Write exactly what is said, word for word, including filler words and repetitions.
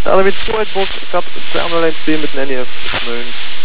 Elevate two white bolts, cut ground line three met N E F, Moon.